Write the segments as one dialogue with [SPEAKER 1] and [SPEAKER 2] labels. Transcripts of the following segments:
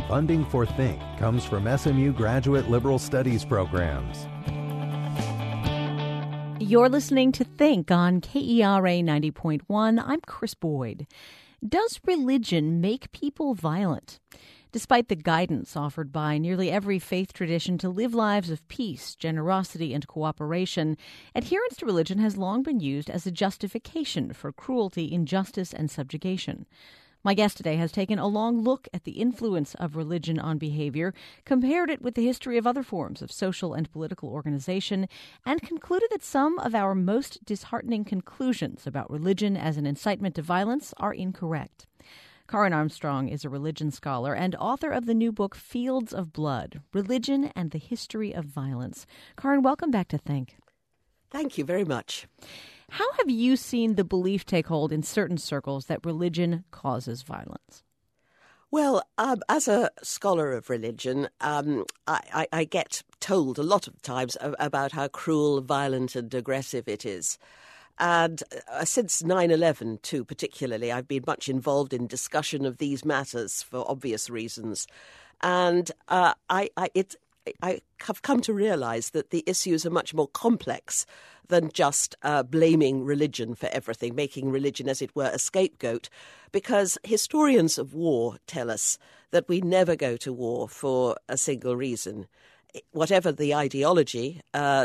[SPEAKER 1] Funding for Think comes from SMU Graduate Liberal Studies programs.
[SPEAKER 2] You're listening to Think on KERA 90.1. I'm Chris Boyd. Does religion make people violent? Despite the guidance offered by nearly every faith tradition to live lives of peace, generosity, and cooperation, adherence to religion has long been used as a justification for cruelty, injustice, and subjugation. My guest today has taken a long look at the influence of religion on behavior, compared it with the history of other forms of social and political organization, and concluded that some of our most disheartening conclusions about religion as an incitement to violence are incorrect. Karen Armstrong is a religion scholar and author of the new book, Fields of Blood, Religion and the History of Violence. Karen, welcome back to Think.
[SPEAKER 3] Thank you very much.
[SPEAKER 2] How have you seen the belief take hold in certain circles that religion causes violence?
[SPEAKER 3] Well, as a scholar of religion, I get told a lot of times about how cruel, violent and aggressive it is. And since 9/11, too, particularly, I've been much involved in discussion of these matters for obvious reasons. And I have come to realize that the issues are much more complex than just blaming religion for everything, making religion, as it were, a scapegoat, because historians of war tell us that we never go to war for a single reason. Whatever the ideology,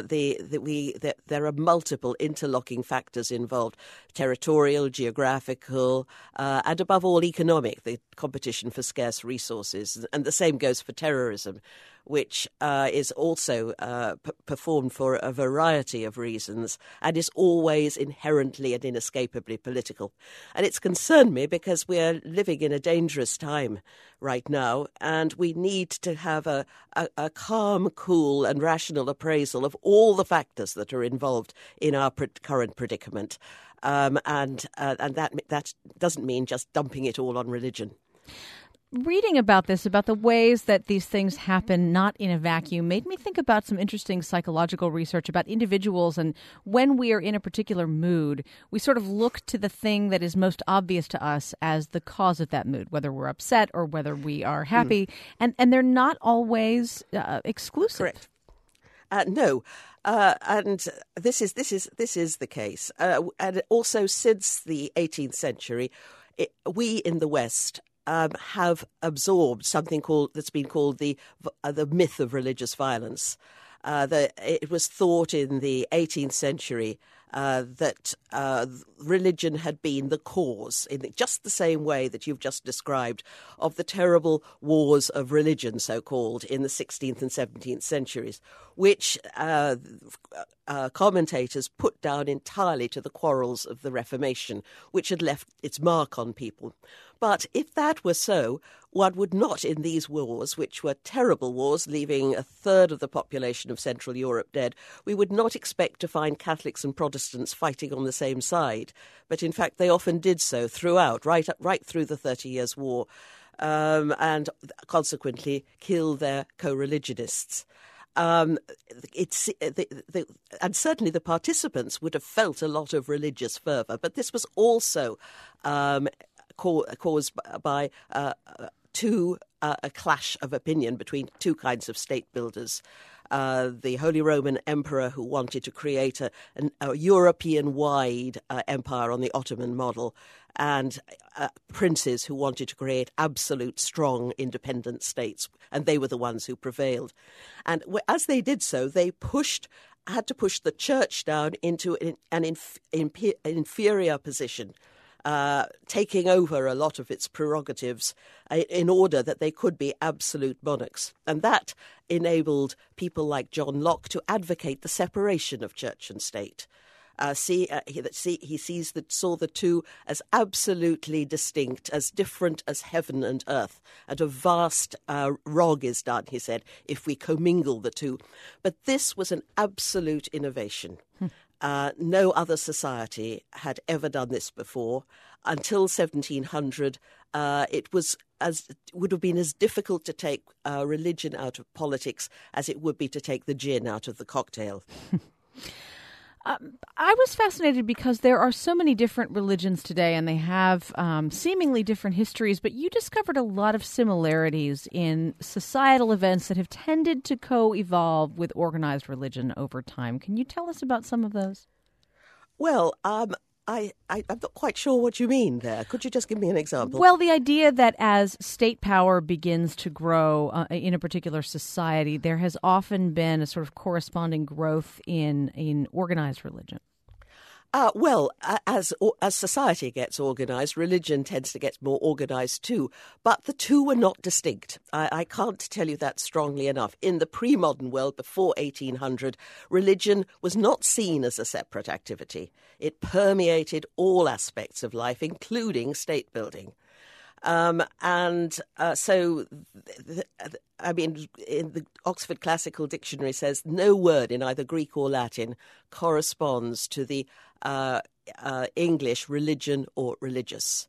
[SPEAKER 3] there are multiple interlocking factors involved: territorial, geographical, and above all economic, the competition for scarce resources. And the same goes for terrorism, which is also performed for a variety of reasons and is always inherently and inescapably political. And it's concerned me because we are living in a dangerous time right now, and we need to have a calm, cool and rational appraisal of all the factors that are involved in our current predicament. And that doesn't mean just dumping it all on religion.
[SPEAKER 2] Reading about this, about the ways that these things happen not in a vacuum, made me think about some interesting psychological research about individuals, and when we are in a particular mood, we sort of look to the thing that is most obvious to us as the cause of that mood, whether we're upset or whether we are happy, and they're not always exclusive.
[SPEAKER 3] Correct. No. And this is the case. And also, since the 18th century, we in the West have absorbed something that's been called the myth of religious violence. It was thought in the 18th century that religion had been the cause, in just the same way that you've just described, of the terrible wars of religion, so-called, in the 16th and 17th centuries, which commentators put down entirely to the quarrels of the Reformation, which had left its mark on people. But if that were so, one would not, in these wars, which were terrible wars, leaving a third of the population of Central Europe dead, we would not expect to find Catholics and Protestants fighting on the same side. But in fact, they often did so throughout, right through the 30 Years' War, and consequently killed their co-religionists. And certainly the participants would have felt a lot of religious fervour, but this was also caused by a clash of opinion between two kinds of state builders. The Holy Roman Emperor, who wanted to create a European-wide empire on the Ottoman model, and princes who wanted to create absolute, strong, independent states, and they were the ones who prevailed. And as they did so, they had to push the church down into an inferior position, taking over a lot of its prerogatives in order that they could be absolute monarchs. And that enabled people like John Locke to advocate the separation of church and state. He saw the two as absolutely distinct, as different as heaven and earth, and a vast wrong is done, he said, if we commingle the two. But this was an absolute innovation. No other society had ever done this before. Until 1700, it would have been as difficult to take religion out of politics as it would be to take the gin out of the cocktail.
[SPEAKER 2] I was fascinated because there are so many different religions today, and they have seemingly different histories, but you discovered a lot of similarities in societal events that have tended to co-evolve with organized religion over time. Can you tell us about some of those?
[SPEAKER 3] Well, I'm not quite sure what you mean there. Could you just give me an example?
[SPEAKER 2] Well, the idea that as state power begins to grow in a particular society, there has often been a sort of corresponding growth in organized religion.
[SPEAKER 3] As society gets organized, religion tends to get more organized too. But the two were not distinct. I can't tell you that strongly enough. In the pre-modern world, before 1800, religion was not seen as a separate activity. It permeated all aspects of life, including state building. In the Oxford Classical Dictionary says no word in either Greek or Latin corresponds to the English religion or religious.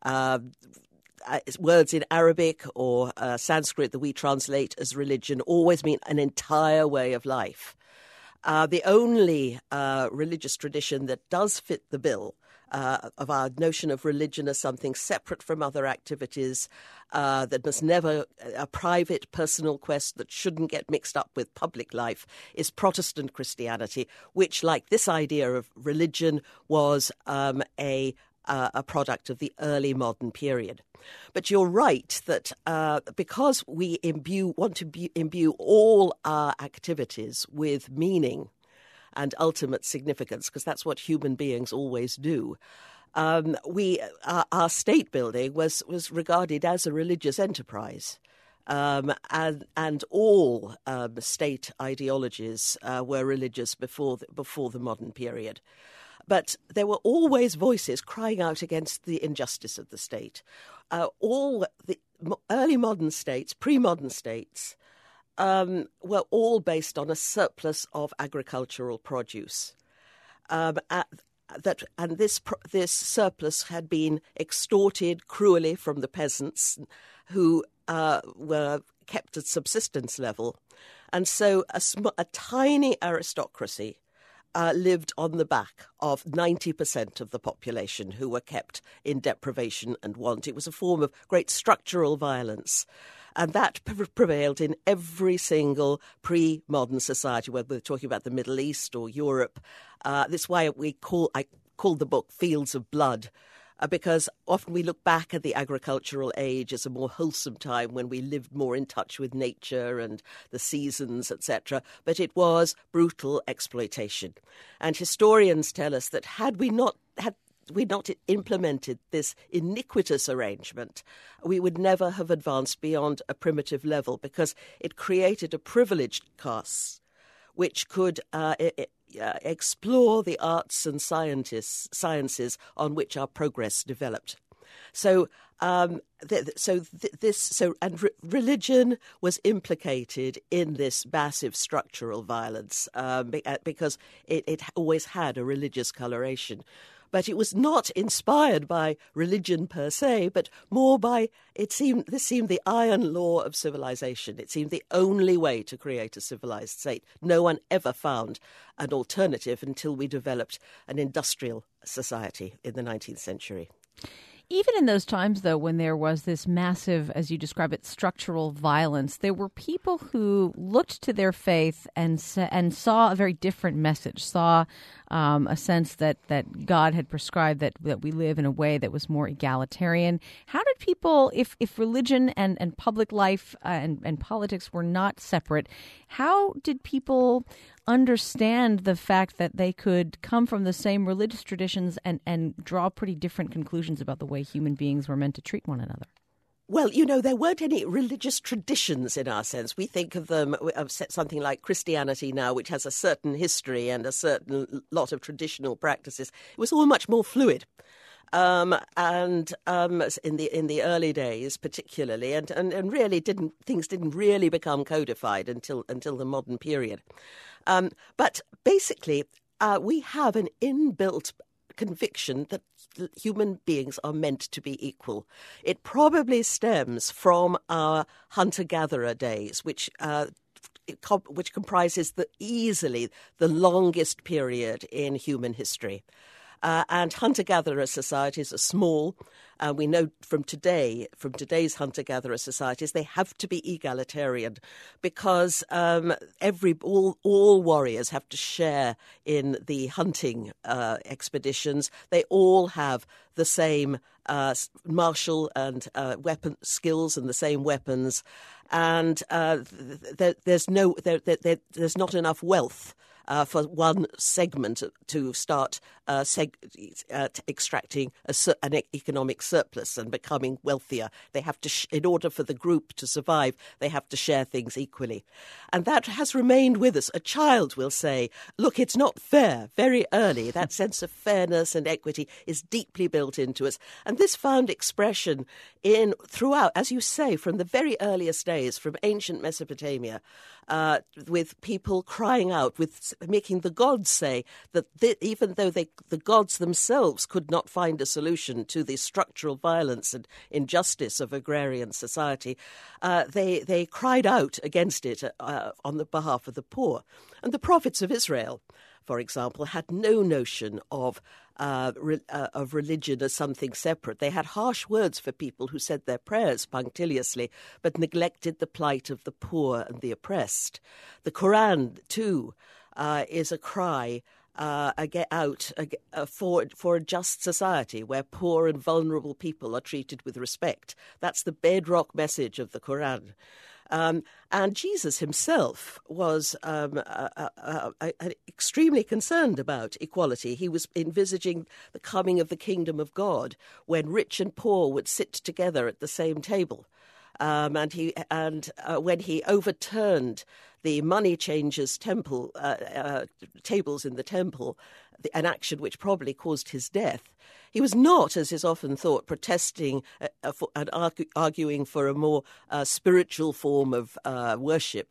[SPEAKER 3] Words in Arabic or Sanskrit that we translate as religion always mean an entire way of life. The only religious tradition that does fit the bill of our notion of religion as something separate from other activities, that must never, a private personal quest that shouldn't get mixed up with public life, is Protestant Christianity, which, like this idea of religion, was a product of the early modern period. But you're right that because we want to imbue all our activities with meaning and ultimate significance, because that's what human beings always do. Our state building was regarded as a religious enterprise, and all state ideologies were religious before the modern period. But there were always voices crying out against the injustice of the state. All the early modern states, pre-modern states, were all based on a surplus of agricultural produce. This surplus had been extorted cruelly from the peasants who were kept at subsistence level. And so a tiny aristocracy lived on the back of 90% of the population who were kept in deprivation and want. It was a form of great structural violence. And that prevailed in every single pre-modern society, whether we're talking about the Middle East or Europe. That's why I called the book Fields of Blood, because often we look back at the agricultural age as a more wholesome time when we lived more in touch with nature and the seasons, etc. But it was brutal exploitation. And historians tell us that had we not implemented this iniquitous arrangement, we would never have advanced beyond a primitive level, because it created a privileged class which could explore the arts and sciences on which our progress developed. Religion was implicated in this massive structural violence because it always had a religious coloration. But it was not inspired by religion per se, but more by, this seemed the iron law of civilization. It seemed the only way to create a civilized state. No one ever found an alternative until we developed an industrial society in the 19th century.
[SPEAKER 2] Even in those times, though, when there was this massive, as you describe it, structural violence, there were people who looked to their faith and saw a very different message, saw a sense that God had prescribed that we live in a way that was more egalitarian. How did people, if religion and public life and politics were not separate, how did people understand the fact that they could come from the same religious traditions and draw pretty different conclusions about the way human beings were meant to treat one another?
[SPEAKER 3] Well, there weren't any religious traditions in our sense. We think of them, of something like Christianity now, which has a certain history and a certain lot of traditional practices. It was all much more fluid. In the early days, particularly, and really things didn't really become codified until the modern period. But basically, we have an inbuilt conviction that human beings are meant to be equal. It probably stems from our hunter-gatherer days, which which comprises easily the longest period in human history. And hunter-gatherer societies are small. We know from today's hunter-gatherer societies, they have to be egalitarian because all warriors have to share in the hunting expeditions. They all have the same martial and weapon skills and the same weapons, and there's not enough wealth for one segment to start extracting an economic surplus and becoming wealthier. They have to, in order for the group to survive, they have to share things equally. And that has remained with us. A child will say, look, it's not fair. Very early, that sense of fairness and equity is deeply built into us. And this found expression throughout, as you say, from the very earliest days, from ancient Mesopotamia, with people crying out, making the gods say that even though the gods themselves could not find a solution to the structural violence and injustice of agrarian society, they cried out against it on the behalf of the poor. And the prophets of Israel, for example, had no notion of religion as something separate. They had harsh words for people who said their prayers punctiliously, but neglected the plight of the poor and the oppressed. The Quran, too, is a cry for a just society where poor and vulnerable people are treated with respect. That's the bedrock message of the Quran. And Jesus himself was extremely concerned about equality. He was envisaging the coming of the kingdom of God when rich and poor would sit together at the same table. When he overturned the money changers' tables in the temple, an action which probably caused his death, he was not, as is often thought, protesting and arguing for a more spiritual form of worship.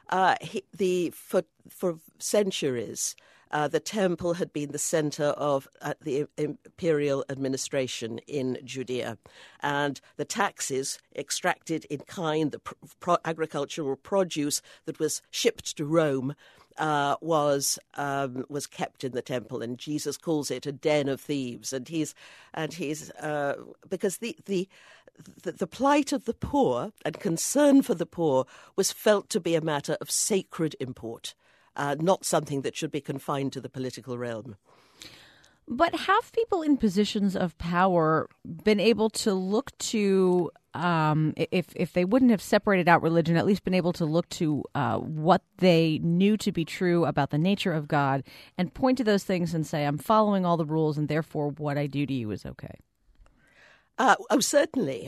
[SPEAKER 3] For centuries, the temple had been the center of the imperial administration in Judea, and the taxes extracted in kind, the agricultural produce that was shipped to Rome, was kept in the temple, and Jesus calls it a den of thieves. And he's because the plight of the poor and concern for the poor was felt to be a matter of sacred import. Not something that should be confined to the political realm.
[SPEAKER 2] But have people in positions of power been able to look to, if they wouldn't have separated out religion, at least been able to look to what they knew to be true about the nature of God and point to those things and say, I'm following all the rules and therefore what I do to you is okay?
[SPEAKER 3] Certainly.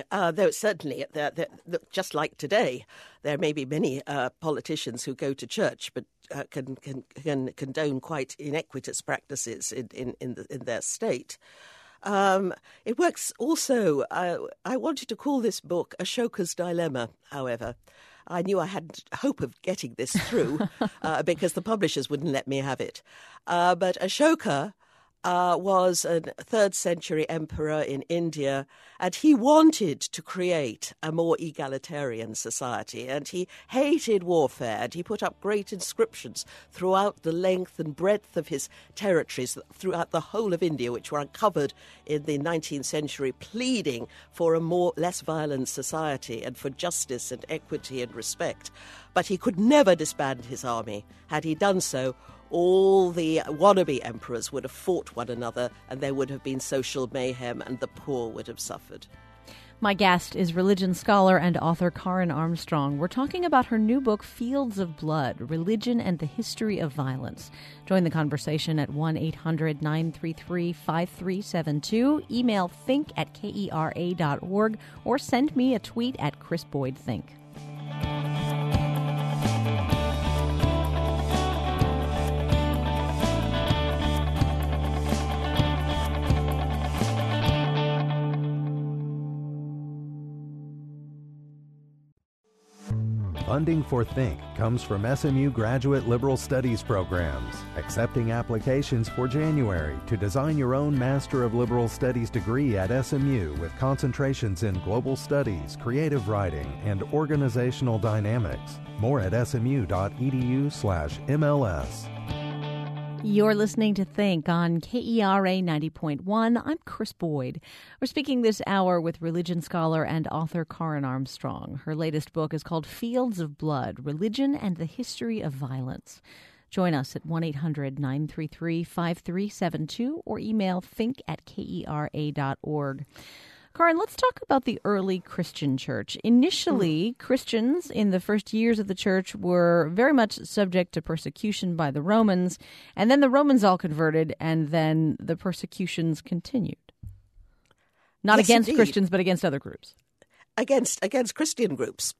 [SPEAKER 3] Just like today, there may be many politicians who go to church but can condone quite iniquitous practices in their state. It works also. I wanted to call this book Ashoka's Dilemma, however. I knew I had hope of getting this through because the publishers wouldn't let me have it. But Ashoka was a 3rd century emperor in India, and he wanted to create a more egalitarian society, and he hated warfare, and he put up great inscriptions throughout the length and breadth of his territories, throughout the whole of India, which were uncovered in the 19th century, pleading for a less violent society and for justice and equity and respect. But he could never disband his army. Had he done so, all the wannabe emperors would have fought one another, and there would have been social mayhem, and the poor would have suffered.
[SPEAKER 2] My guest is religion scholar and author Karen Armstrong. We're talking about her new book, Fields of Blood, Religion and the History of Violence. Join the conversation at 1-800-933-5372. Email think@kera.org or send me a tweet at Chris Boyd Think.
[SPEAKER 1] Funding for Think comes from SMU Graduate Liberal Studies programs, accepting applications for January to design your own Master of Liberal Studies degree at SMU with concentrations in global studies, creative writing, and organizational dynamics. More at smu.edu/MLS.
[SPEAKER 2] You're listening to Think on KERA 90.1. I'm Chris Boyd. We're speaking this hour with religion scholar and author Karen Armstrong. Her latest book is called Fields of Blood, Religion and the History of Violence. Join us at 1-800-933-5372 or email think@kera.org. Karen, let's talk about the early Christian church. Initially, Christians in the first years of the church were very much subject to persecution by the Romans, and then the Romans all converted, and then the persecutions continued. Not
[SPEAKER 3] Yes,
[SPEAKER 2] against
[SPEAKER 3] indeed.
[SPEAKER 2] Christians, but against other groups.
[SPEAKER 3] Against Christian groups.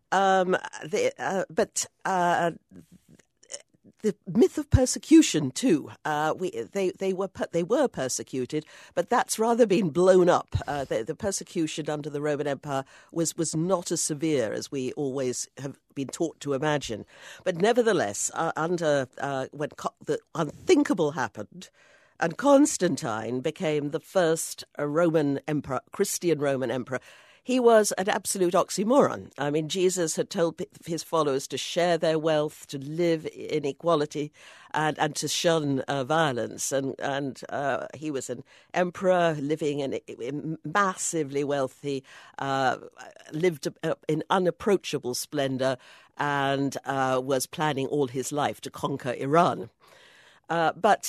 [SPEAKER 3] The myth of persecution too. They were persecuted, but that's rather been blown up. The persecution under the Roman Empire was not as severe as we always have been taught to imagine. But nevertheless, when the unthinkable happened, and Constantine became the first Roman emperor, Christian Roman emperor, he was an absolute oxymoron. I mean, Jesus had told his followers to share their wealth, to live in equality, and to shun violence. And he was an emperor living in massively wealthy, lived in unapproachable splendor, and was planning all his life to conquer Iran. But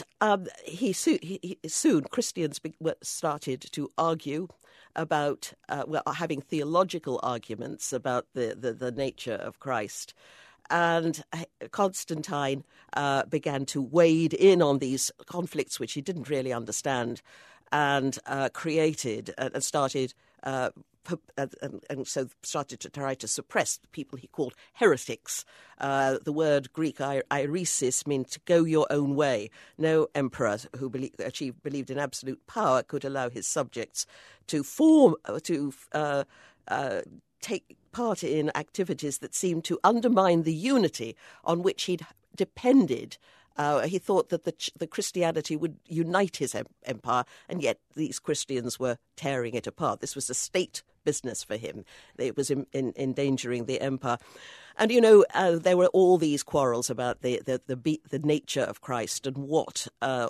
[SPEAKER 3] soon Christians started to argue about having theological arguments about the nature of Christ. And Constantine began to wade in on these conflicts, which he didn't really understand, and created and started so started to try to suppress the people he called heretics. The word Greek airesis means to go your own way. No emperor who believed in absolute power could allow his subjects to take part in activities that seemed to undermine the unity on which he'd depended. He thought that the Christianity would unite his empire, and yet these Christians were tearing it apart. This was a state business for him. It was endangering the empire. And, there were all these quarrels about the nature of Christ and what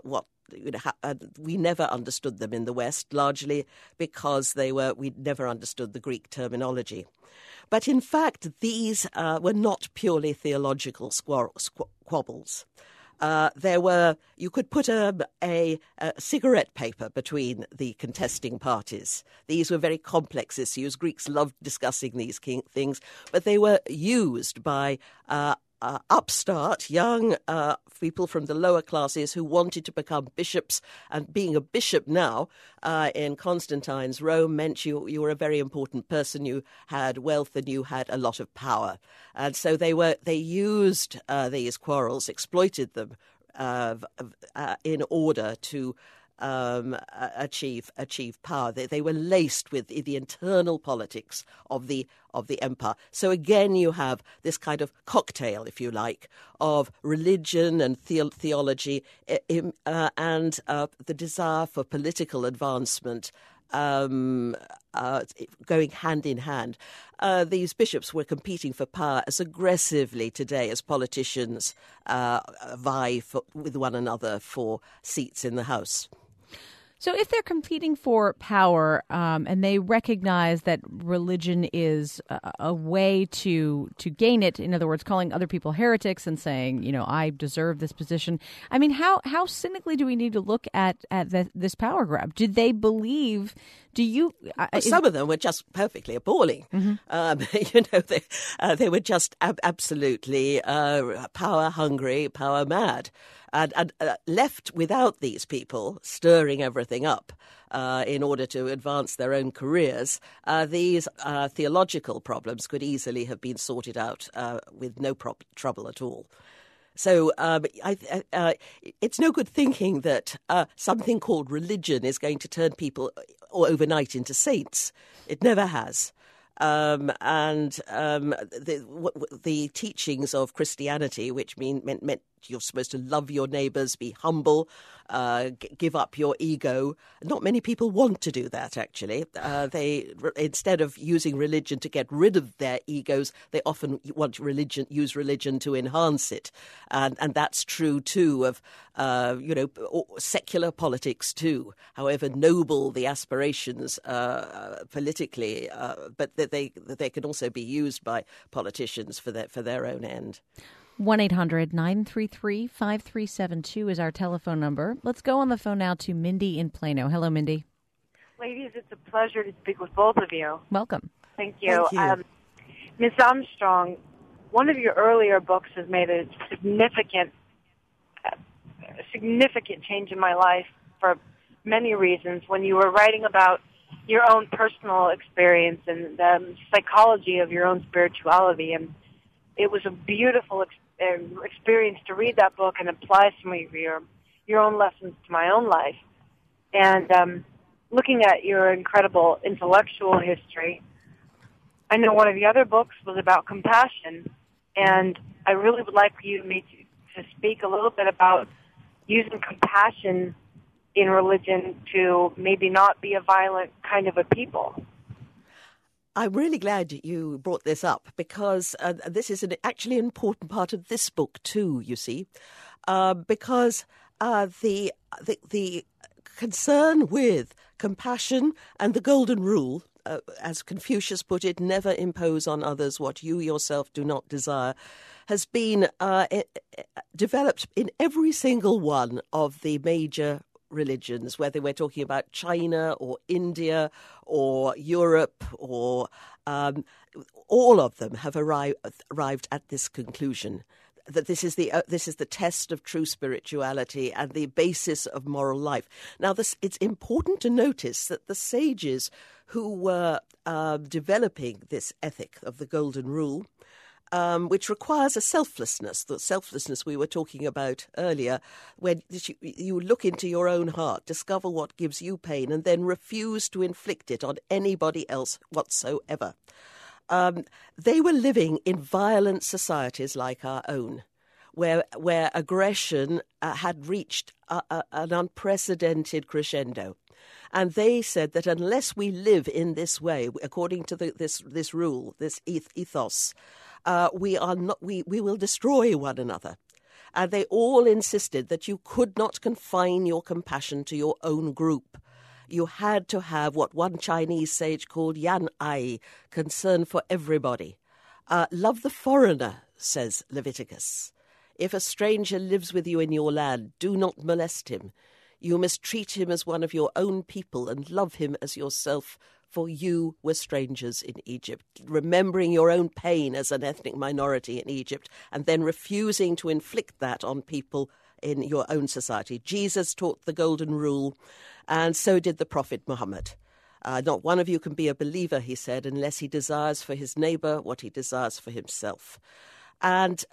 [SPEAKER 3] we never understood them in the West, largely because we never understood the Greek terminology. But in fact, these were not purely theological squabbles. You could put a cigarette paper between the contesting parties. These were very complex issues. Greeks loved discussing these things, but they were used by upstart young people from the lower classes who wanted to become bishops. And being a bishop now in Constantine's Rome meant you were a very important person. You had wealth and you had a lot of power. And so they used these quarrels, exploited them in order to achieve power. They were laced with the internal politics of the empire. So again, you have this kind of cocktail, if you like, of religion and theology and the desire for political advancement going hand in hand. These bishops were competing for power as aggressively today as politicians vie with one another for seats in the House.
[SPEAKER 2] So if they're competing for power and they recognize that religion is a way to gain it, in other words, calling other people heretics and saying, I deserve this position. I mean, how cynically do we need to look at this power grab? Did they believe? Some of them were just perfectly appalling.
[SPEAKER 3] They were just absolutely power hungry, power mad. And left without these people stirring everything up in order to advance their own careers, these theological problems could easily have been sorted out with no trouble at all. So it's no good thinking that something called religion is going to turn people overnight into saints. It never has. The teachings of Christianity, which meant you're supposed to love your neighbours, be humble, give up your ego. Not many people want to do that, actually. Instead of using religion to get rid of their egos, they often use religion to enhance it. And that's true, too, of secular politics, too, however noble the aspirations politically, but that they can also be used by politicians for their own end.
[SPEAKER 2] 1-800-933-5372 is our telephone number. Let's go on the phone now to Mindy in Plano. Hello, Mindy.
[SPEAKER 4] Ladies, it's a pleasure to speak with both of you.
[SPEAKER 2] Welcome.
[SPEAKER 4] Thank you. Ms. Armstrong, one of your earlier books has made a significant change in my life for many reasons. When you were writing about your own personal experience and the psychology of your own spirituality, and it was a beautiful experience to read that book and apply some of your own lessons to my own life. And looking at your incredible intellectual history, I know one of the other books was about compassion, and I really would like for you to speak a little bit about using compassion in religion to maybe not be a violent kind of a people.
[SPEAKER 3] I'm really glad you brought this up because this is actually an important part of this book too, you see, because the concern with compassion and the golden rule, as Confucius put it, never impose on others what you yourself do not desire, has been developed in every single one of the major religions, whether we're talking about China or India or Europe or all of them have arrived at this conclusion that this is the test of true spirituality and the basis of moral life. Now, it's important to notice that the sages who were developing this ethic of the golden rule, which requires a selflessness, the selflessness we were talking about earlier, when you look into your own heart, discover what gives you pain, and then refuse to inflict it on anybody else whatsoever. They were living in violent societies like our own, where aggression had reached an unprecedented crescendo. And they said that unless we live in this way, according to this rule, this ethos, we will destroy one another. And they all insisted that you could not confine your compassion to your own group. You had to have what one Chinese sage called yan ai, concern for everybody. Love the foreigner, says Leviticus. If a stranger lives with you in your land, do not molest him. You must treat him as one of your own people and love him as yourself, for you were strangers in Egypt. Remembering your own pain as an ethnic minority in Egypt and then refusing to inflict that on people in your own society. Jesus taught the golden rule, and so did the Prophet Muhammad. Not one of you can be a believer, he said, unless he desires for his neighbor what he desires for himself. And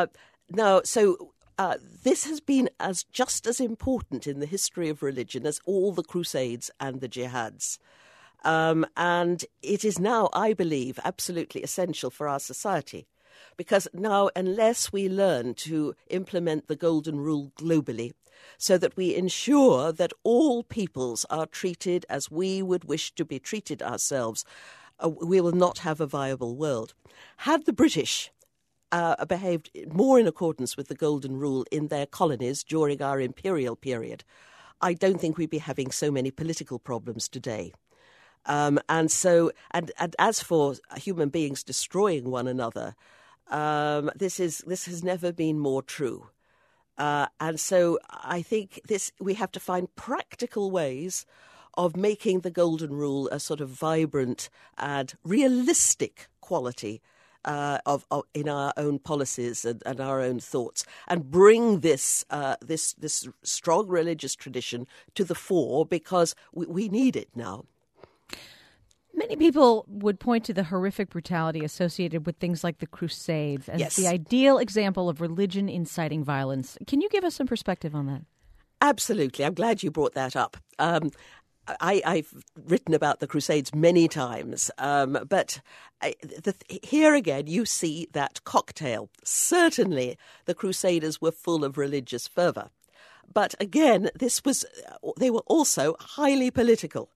[SPEAKER 3] this has been just as important in the history of religion as all the crusades and the jihads. And it is now, I believe, absolutely essential for our society. Because now, unless we learn to implement the golden rule globally, so that we ensure that all peoples are treated as we would wish to be treated ourselves, we will not have a viable world. Had the British behaved more in accordance with the golden rule in their colonies during our imperial period, I don't think we'd be having so many political problems today. And as for human beings destroying one another, this has never been more true. And so I think we have to find practical ways of making the golden rule a sort of vibrant and realistic quality in our own policies and our own thoughts, and bring this strong religious tradition to the fore, because we need it now.
[SPEAKER 2] Many people would point to the horrific brutality associated with things like the Crusades as the ideal example of religion inciting violence. Can you give us some perspective on that?
[SPEAKER 3] Absolutely. I'm glad you brought that up. I've written about the Crusades many times, but here again you see that cocktail. Certainly the Crusaders were full of religious fervour. But again, they were also highly political.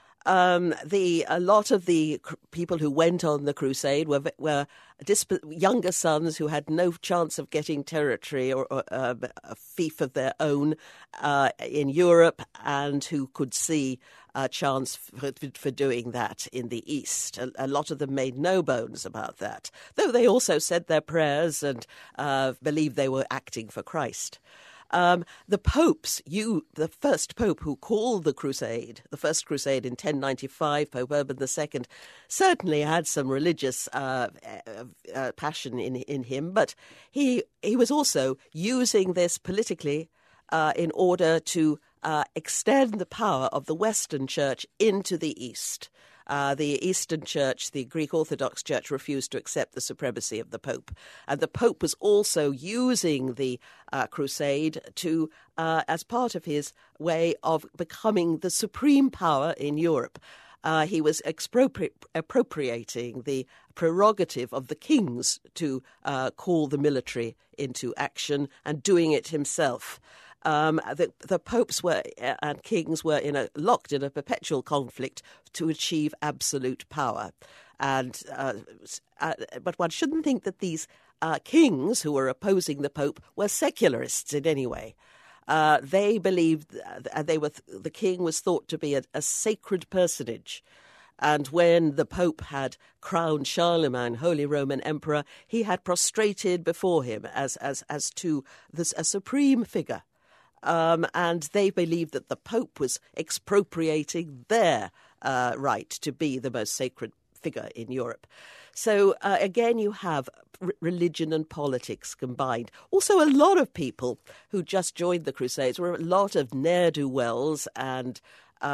[SPEAKER 3] A lot of the people who went on the crusade were younger sons who had no chance of getting territory or a fief of their own in Europe, and who could see a chance for doing that in the East. A lot of them made no bones about that, though they also said their prayers and believed they were acting for Christ. The popes, the first pope who called the first crusade in 1095, Pope Urban II, certainly had some religious passion in him, but he was also using this politically in order to extend the power of the Western Church into the East. The Eastern Church, the Greek Orthodox Church, refused to accept the supremacy of the Pope. And the Pope was also using the crusade to, as part of his way of becoming the supreme power in Europe. He was appropriating the prerogative of the kings to call the military into action and doing it himself. The popes and kings were locked in a perpetual conflict to achieve absolute power, but one shouldn't think that these kings who were opposing the pope were secularists in any way. They believed the king was thought to be a sacred personage. And when the Pope had crowned Charlemagne, Holy Roman Emperor, he had prostrated before him as to a supreme figure. And they believed that the Pope was expropriating their right to be the most sacred figure in Europe. So again, you have religion and politics combined. Also, a lot of people who just joined the Crusades were a lot of ne'er-do-wells and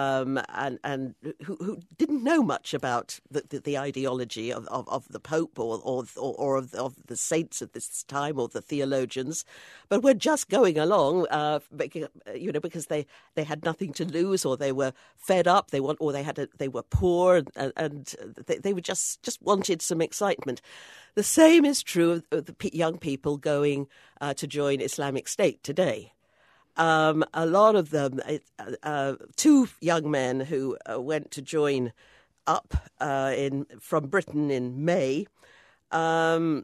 [SPEAKER 3] who didn't know much about the ideology of the Pope or of the saints of this time or the theologians, but were just going along, because they had nothing to lose, or they were fed up, they were poor, and they were just wanted some excitement. The same is true of the young people going to join Islamic State today. A lot of them, two young men who went to join up from Britain in May, had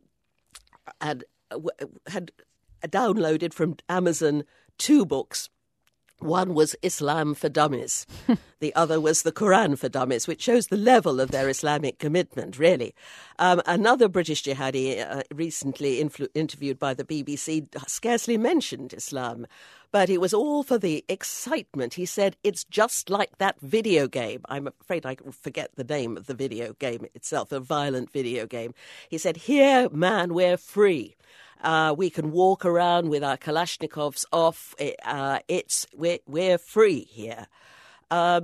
[SPEAKER 3] downloaded from Amazon 2 books. One was Islam for Dummies. The other was the Quran for Dummies, which shows the level of their Islamic commitment, really. Another British jihadi recently interviewed by the BBC scarcely mentioned Islam, but it was all for the excitement. He said, it's just like that video game. I'm afraid I forget the name of the video game itself, a violent video game. He said, here, man, we're free. We can walk around with our Kalashnikovs off. We're free here. I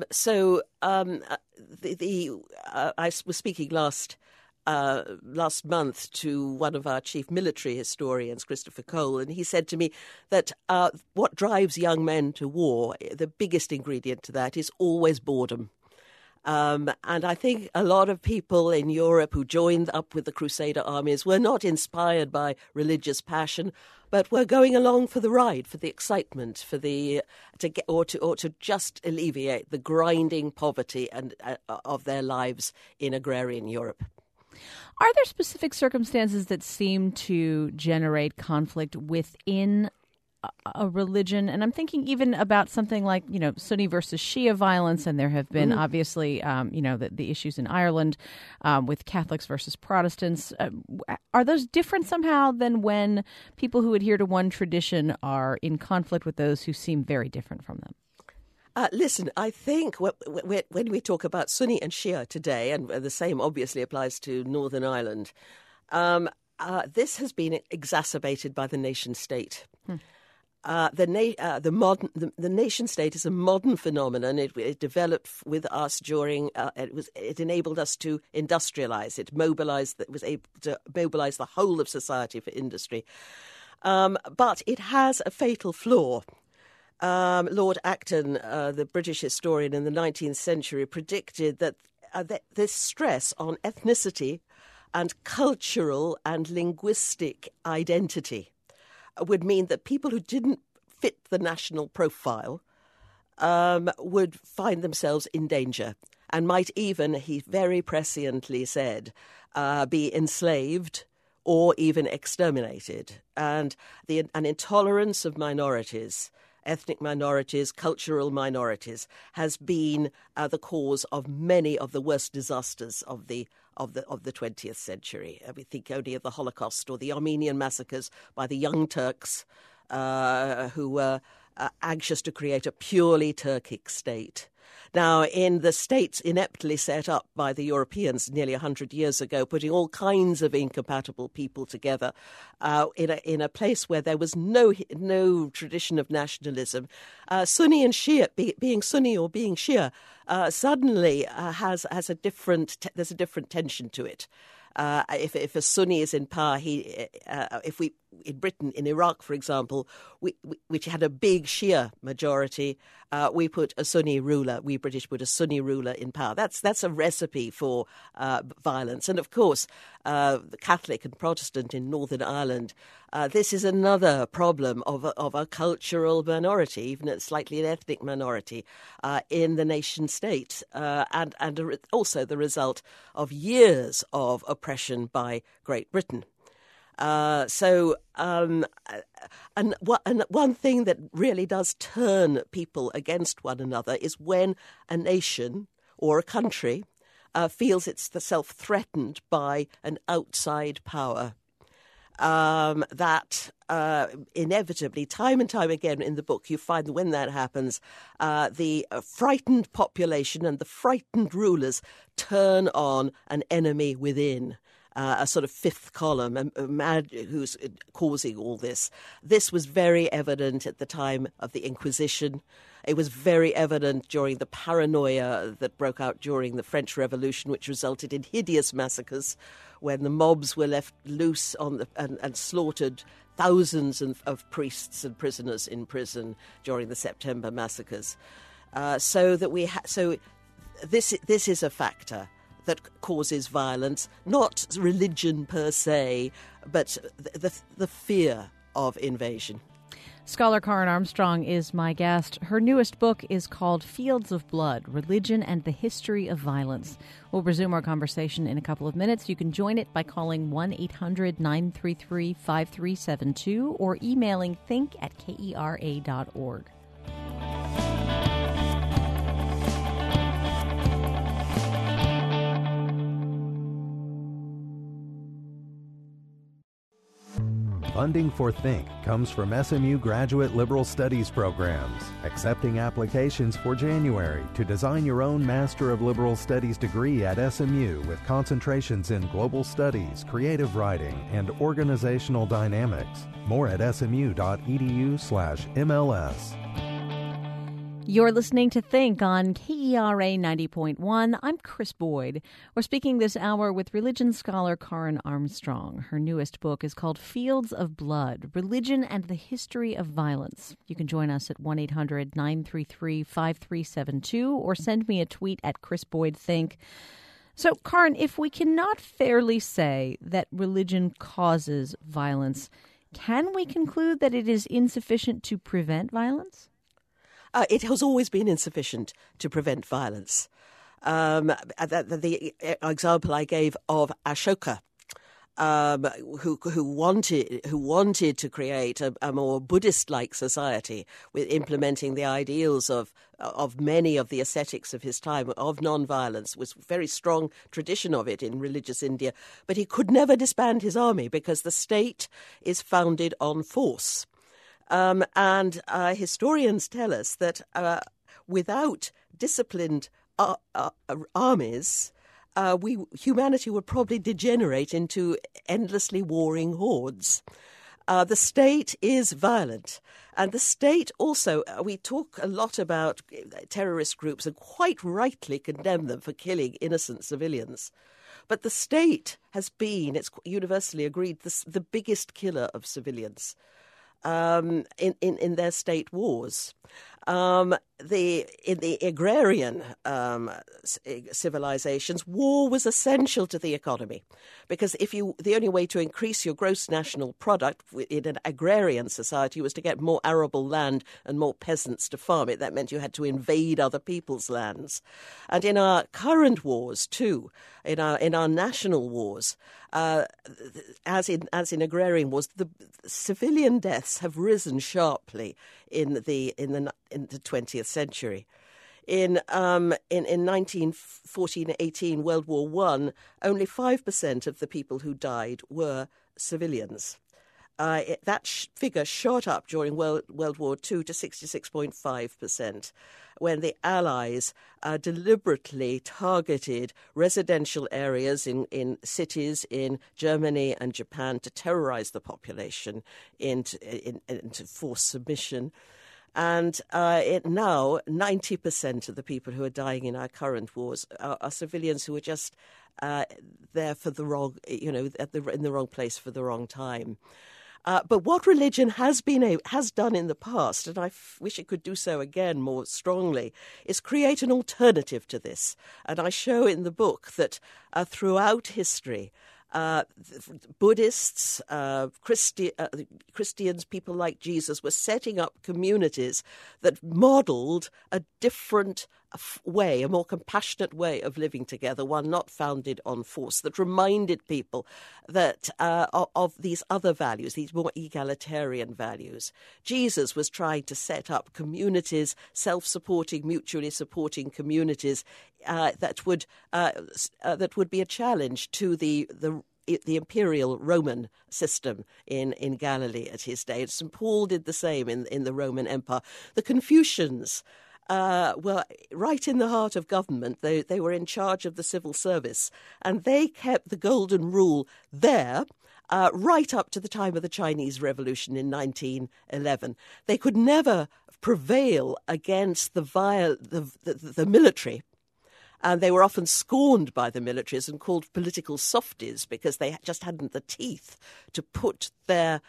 [SPEAKER 3] was speaking last month to one of our chief military historians, Christopher Cole, and he said to me that what drives young men to war, the biggest ingredient to that is always boredom. And I think a lot of people in Europe who joined up with the Crusader armies were not inspired by religious passion, but were going along for the ride, for the excitement, to just alleviate the grinding poverty and of their lives in agrarian Europe.
[SPEAKER 2] Are there specific circumstances that seem to generate conflict within a religion? And I'm thinking even about something like, Sunni versus Shia violence, and there have been obviously, the issues in Ireland with Catholics versus Protestants. Are those different somehow than when people who adhere to one tradition are in conflict with those who seem very different from them?
[SPEAKER 3] Listen, I think when we talk about Sunni and Shia today, and the same obviously applies to Northern Ireland, this has been exacerbated by the nation state. The nation state is a modern phenomenon. It developed with us during. It enabled us to industrialize. It was able to mobilize the whole of society for industry. But it has a fatal flaw. Lord Acton, the British historian in the 19th century, predicted that this stress on ethnicity and cultural and linguistic identity would mean that people who didn't fit the national profile would find themselves in danger and might even, he very presciently said, be enslaved or even exterminated. And an intolerance of minorities, ethnic minorities, cultural minorities, has been the cause of many of the worst disasters of the 20th century. We think only of the Holocaust or the Armenian massacres by the Young Turks, who were anxious to create a purely Turkic state. Now, in the states ineptly set up by the Europeans nearly 100 years ago, putting all kinds of incompatible people together in a place where there was no tradition of nationalism, Sunni and Shia, being Sunni or being Shia, suddenly has a different there's a different tension to it. If a Sunni is in power, in Britain, in Iraq, for example, which had a big Shia majority, we put a Sunni ruler. We British put a Sunni ruler in power. That's a recipe for violence. And of course, the Catholic and Protestant in Northern Ireland. This is another problem of a cultural minority, even slightly an ethnic minority, in the nation state, and also the result of years of oppression by Great Britain. And one thing that really does turn people against one another is when a nation or a country feels itself threatened by an outside power. That inevitably, time and time again in the book, you find that when that happens, the frightened population and the frightened rulers turn on an enemy within. A sort of fifth column who's causing all this. This was very evident at the time of the Inquisition. It was very evident during the paranoia that broke out during the French Revolution, which resulted in hideous massacres when the mobs were left loose and slaughtered thousands of priests and prisoners in prison during the September massacres. So this is a factor that causes violence, not religion per se, but the fear of invasion.
[SPEAKER 2] Scholar Karen Armstrong is my guest. Her newest book is called Fields of Blood, Religion and the History of Violence. We'll resume our conversation in a couple of minutes. You can join it by calling 1-800-933-5372 or emailing think@kera.org.
[SPEAKER 1] Funding for Think comes from SMU Graduate Liberal Studies programs, accepting applications for January to design your own Master of Liberal Studies degree at SMU with concentrations in global studies, creative writing, and organizational dynamics. More at smu.edu/MLS.
[SPEAKER 2] You're listening to Think on KERA 90.1. I'm Chris Boyd. We're speaking this hour with religion scholar Karen Armstrong. Her newest book is called Fields of Blood, Religion and the History of Violence. You can join us at 1-800-933-5372 or send me a tweet at Chris Boyd Think. So, Karen, if we cannot fairly say that religion causes violence, can we conclude that it is insufficient to prevent violence?
[SPEAKER 3] It has always been insufficient to prevent violence. The example I gave of Ashoka, who wanted to create a more Buddhist-like society with implementing the ideals of many of the ascetics of his time of non-violence, was a very strong tradition of it in religious India. But he could never disband his army because the state is founded on force. And historians tell us that without disciplined armies, humanity would probably degenerate into endlessly warring hordes. The state is violent. And the state also, we talk a lot about terrorist groups and quite rightly condemn them for killing innocent civilians. But the state has been, it's universally agreed, the biggest killer of civilians. in their state wars. In the agrarian civilizations, war was essential to the economy, because the only way to increase your gross national product in an agrarian society was to get more arable land and more peasants to farm it. That meant you had to invade other people's lands. And in our current wars too, in our national wars, as in agrarian wars, the civilian deaths have risen sharply in the 20th century. In 1914-18 World War I, only 5% of the people who died were civilians. That figure shot up during World War II to 66.5%, when the Allies deliberately targeted residential areas in cities in Germany and Japan to terrorize the population into forced submission. And now 90% of the people who are dying in our current wars are civilians who are just there for the wrong, in the wrong place for the wrong time. But what religion has done in the past, and I wish it could do so again more strongly, is create an alternative to this. And I show in the book that throughout history, Buddhists, Christians, people like Jesus were setting up communities that modelled a different way, a more compassionate way of living together, one not founded on force, that reminded people that of these other values, these more egalitarian values. Jesus was trying to set up communities, self-supporting, mutually supporting communities that would be a challenge to the imperial Roman system in Galilee at his day. St. Paul did the same in the Roman Empire. The Confucians were right in the heart of government. They were in charge of the civil service, and they kept the golden rule there right up to the time of the Chinese Revolution in 1911. They could never prevail against the military. And they were often scorned by the militaries and called political softies because they just hadn't the teeth to put their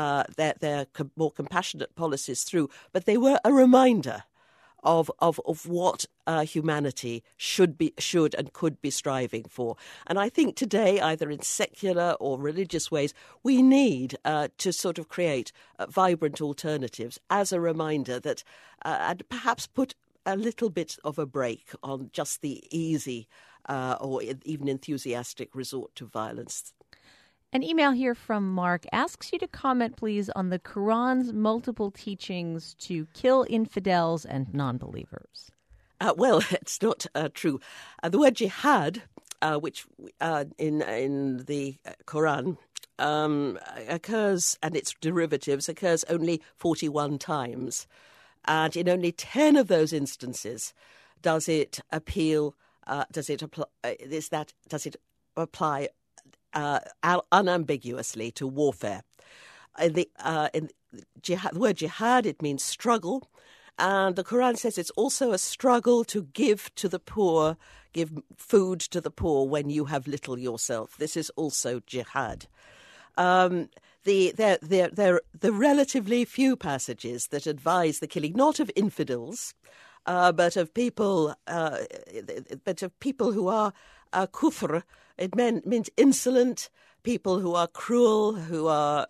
[SPEAKER 3] more compassionate policies through. But they were a reminder of what humanity should and could be striving for. And I think today, either in secular or religious ways, we need to sort of create vibrant alternatives as a reminder that, and perhaps put a little bit of a break on just the easy or even enthusiastic resort to violence.
[SPEAKER 2] An email here from Mark asks you to comment, please, on the Quran's multiple teachings to kill infidels and non-believers.
[SPEAKER 3] Well, it's not true. The word jihad, which in the Quran occurs, and its derivatives occurs only 41 times. And in only 10 of those instances does it apply unambiguously to warfare. In the word jihad, it means struggle, and the Quran says it's also a struggle to give to the poor, give food to the poor when you have little yourself. This is also jihad. The relatively few passages that advise the killing not of infidels, but of people who are kufr. It means insolent people who are cruel, who are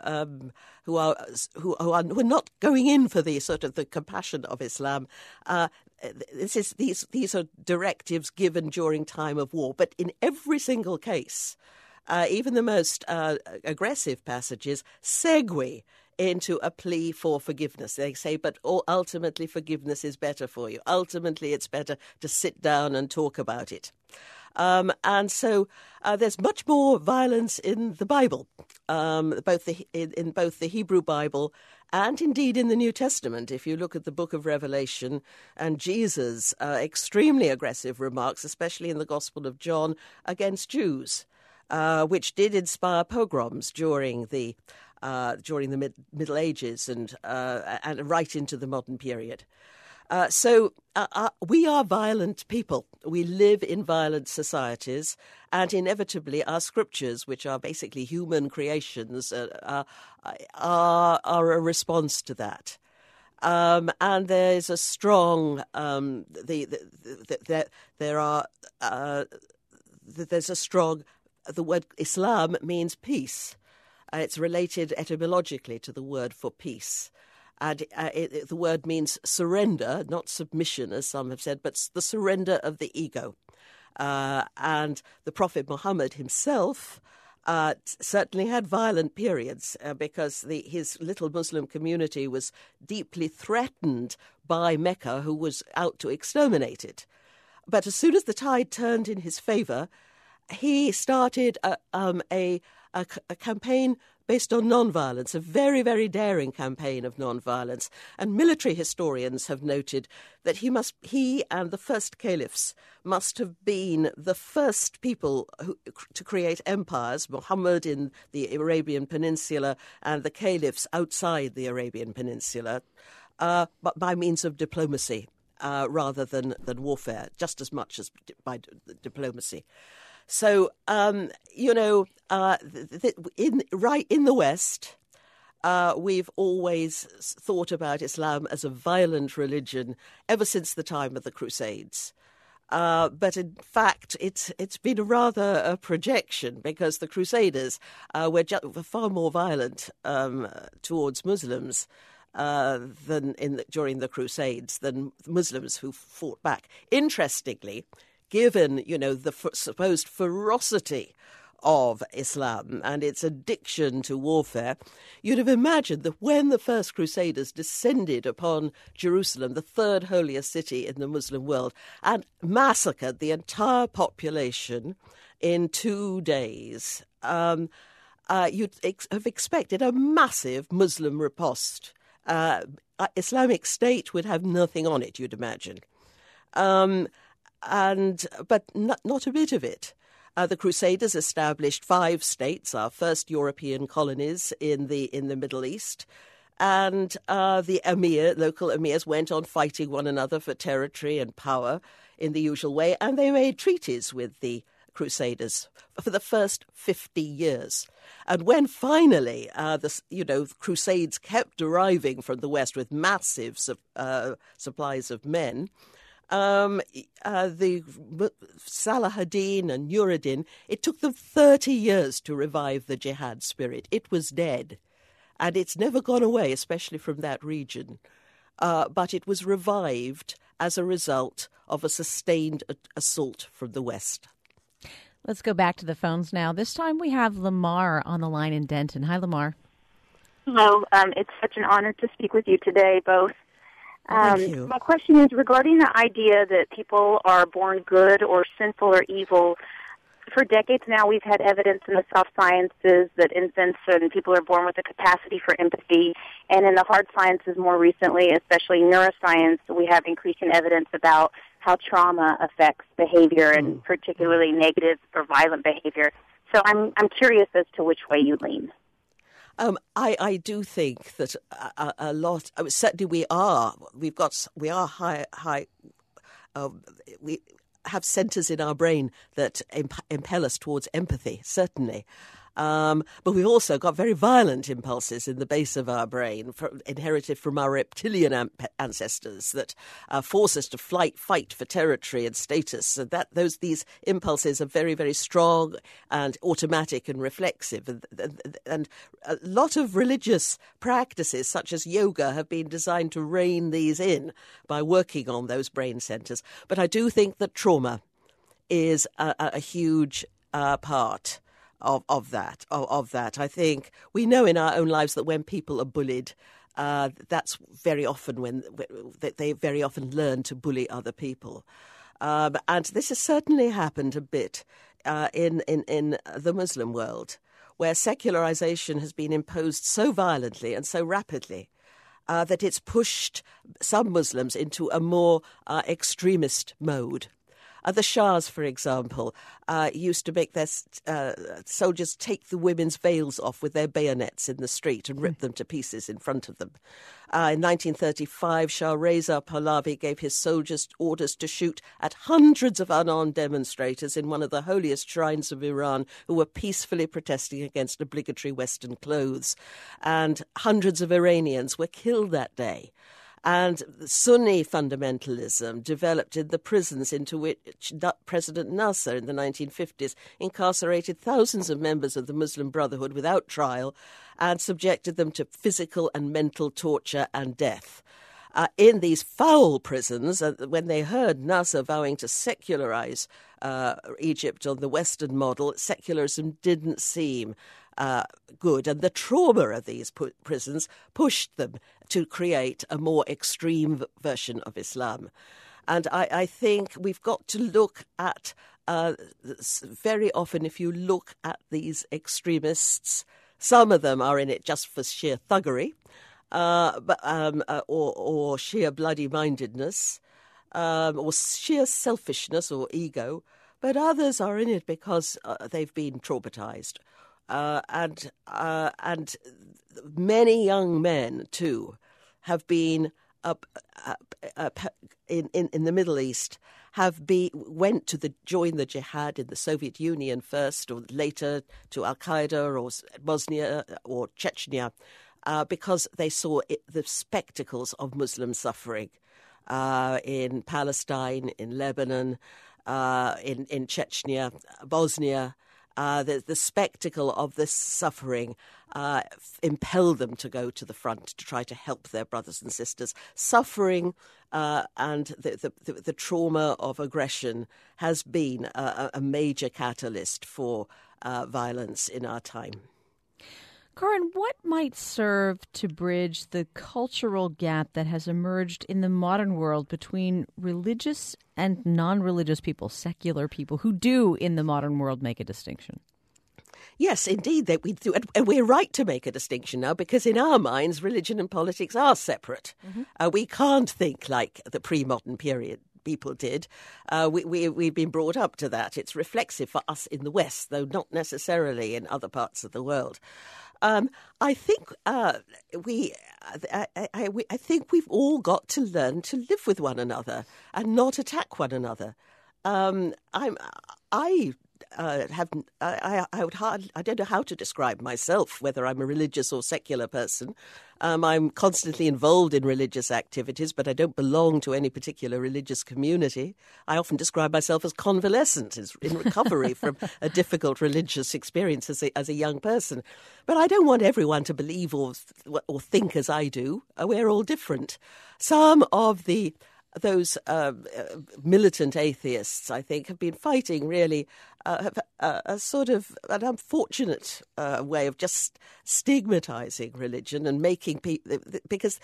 [SPEAKER 3] not going in for the sort of the compassion of Islam. These are directives given during time of war, but in every single case. Even the most aggressive passages segue into a plea for forgiveness. They say, but ultimately forgiveness is better for you. Ultimately, it's better to sit down and talk about it. And so there's much more violence in the Bible, in both the Hebrew Bible and indeed in the New Testament. If you look at the book of Revelation and Jesus' extremely aggressive remarks, especially in the Gospel of John, against Jews. Which did inspire pogroms during the Middle Ages and right into the modern period. We are violent people. We live in violent societies, and inevitably our scriptures, which are basically human creations, are a response to that. And there's a strong the word Islam means peace. It's related etymologically to the word for peace. And the word means surrender, not submission, as some have said, but the surrender of the ego. And the Prophet Muhammad himself certainly had violent periods because his little Muslim community was deeply threatened by Mecca, who was out to exterminate it. But as soon as the tide turned in his favour, he started a campaign based on non-violence, a very, very daring campaign of non-violence. And military historians have noted that he and the first caliphs must have been the first people to create empires, Muhammad in the Arabian Peninsula and the caliphs outside the Arabian Peninsula, but by means of diplomacy rather than warfare, just as much as by diplomacy. So, in the West, we've always thought about Islam as a violent religion ever since the time of the Crusades. But in fact, it's been rather a projection because the Crusaders were far more violent towards Muslims during the Crusades than Muslims who fought back. Interestingly, given, the supposed ferocity of Islam and its addiction to warfare, you'd have imagined that when the first Crusaders descended upon Jerusalem, the third holiest city in the Muslim world, and massacred the entire population in 2 days, you'd have expected a massive Muslim riposte. Islamic State would have nothing on it, you'd imagine. But not a bit of it. The Crusaders established 5 states, our first European colonies in the Middle East, and the local emirs went on fighting one another for territory and power in the usual way, and they made treaties with the Crusaders for the first 50 years. And when finally the Crusades kept arriving from the West with massive supplies of men, the Salah ad-Din and Nur-ad-Din, it took them 30 years to revive the jihad spirit. It was dead, and it's never gone away, especially from that region. But it was revived as a result of a sustained assault from the West.
[SPEAKER 2] Let's go back to the phones now. This time we have Lamar on the line in Denton. Hi, Lamar.
[SPEAKER 5] Hello. It's such an honor to speak with you today, both.
[SPEAKER 3] Thank you.
[SPEAKER 5] My question is regarding the idea that people are born good or sinful or evil. For decades now, we've had evidence in the soft sciences that infants and people are born with a capacity for empathy. And in the hard sciences more recently, especially neuroscience, we have increasing evidence about how trauma affects behavior and particularly negative or violent behavior. So I'm curious as to which way you lean.
[SPEAKER 3] I do think that a lot. Certainly, we have centres in our brain that impel us towards empathy. Certainly. But we've also got very violent impulses in the base of our brain, inherited from our reptilian ancestors, that force us to fight for territory and status. And these impulses are very, very strong and automatic and reflexive. And a lot of religious practices, such as yoga, have been designed to rein these in by working on those brain centres. But I do think that trauma is a huge part of that. I think we know in our own lives that when people are bullied, that's very often when they very often learn to bully other people. And this has certainly happened a bit in the Muslim world, where secularization has been imposed so violently and so rapidly that it's pushed some Muslims into a more extremist mode. The Shahs, for example, used to make their soldiers take the women's veils off with their bayonets in the street and rip them to pieces in front of them. In 1935, Shah Reza Pahlavi gave his soldiers orders to shoot at hundreds of unarmed demonstrators in one of the holiest shrines of Iran who were peacefully protesting against obligatory Western clothes. And hundreds of Iranians were killed that day. And Sunni fundamentalism developed in the prisons into which President Nasser in the 1950s incarcerated thousands of members of the Muslim Brotherhood without trial and subjected them to physical and mental torture and death. In these foul prisons, when they heard Nasser vowing to secularize Egypt on the Western model, secularism didn't seem good. And the trauma of these prisons pushed them to create a more extreme version of Islam. And I think we've got to look at, very often if you look at these extremists, some of them are in it just for sheer thuggery, or sheer bloody-mindedness, or sheer selfishness or ego, but others are in it because they've been traumatized. And many young men, too, have been in the Middle East, went to join the jihad in the Soviet Union first, or later to Al-Qaeda or Bosnia or Chechnya, because they saw the spectacles of Muslim suffering in Palestine, in Lebanon, in Chechnya, Bosnia. The spectacle of this suffering impelled them to go to the front to try to help their brothers and sisters. Suffering and the trauma of aggression has been a major catalyst for violence in our time.
[SPEAKER 2] Karin, what might serve to bridge the cultural gap that has emerged in the modern world between religious and non-religious people, secular people, who do in the modern world make a distinction?
[SPEAKER 3] Yes, indeed, that we do. And we're right to make a distinction now because in our minds, religion and politics are separate. Mm-hmm. We can't think like the pre-modern period people did. We've been brought up to that. It's reflexive for us in the West, though not necessarily in other parts of the world. I think I think we've all got to learn to live with one another and not attack one another. I don't know how to describe myself, whether I'm a religious or secular person. I'm constantly involved in religious activities, but I don't belong to any particular religious community. I often describe myself as convalescent, as in recovery from a difficult religious experience as a young person. But I don't want everyone to believe or think as I do. We're all different. Some of those militant atheists, I think, have been fighting really a sort of an unfortunate way of just stigmatizing religion and making people, because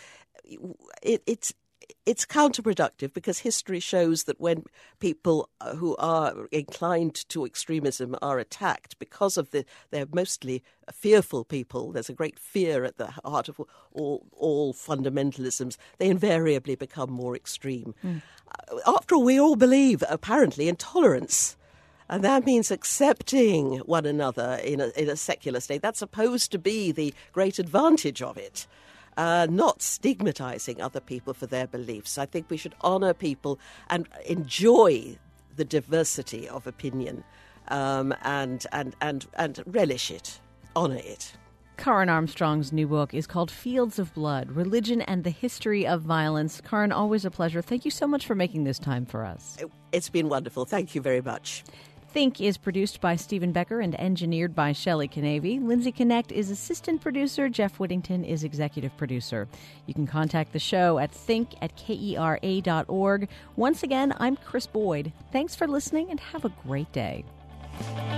[SPEAKER 3] it's counterproductive, because history shows that when people who are inclined to extremism are attacked because of they're mostly fearful people, there's a great fear at the heart of all fundamentalisms, they invariably become more extreme. After all, we all believe, apparently, in tolerance. And that means accepting one another in a secular state. That's supposed to be the great advantage of it. Not stigmatizing other people for their beliefs. I think we should honor people and enjoy the diversity of opinion, and relish it, honor it.
[SPEAKER 2] Karin Armstrong's new book is called Fields of Blood, Religion and the History of Violence. Karin, always a pleasure. Thank you so much for making this time for us.
[SPEAKER 3] It's been wonderful. Thank you very much.
[SPEAKER 2] Think is produced by Stephen Becker and engineered by Shelley Canavy. Lindsay Connect is assistant producer. Jeff Whittington is executive producer. You can contact the show at think@kera.org. Once again, I'm Chris Boyd. Thanks for listening and have a great day.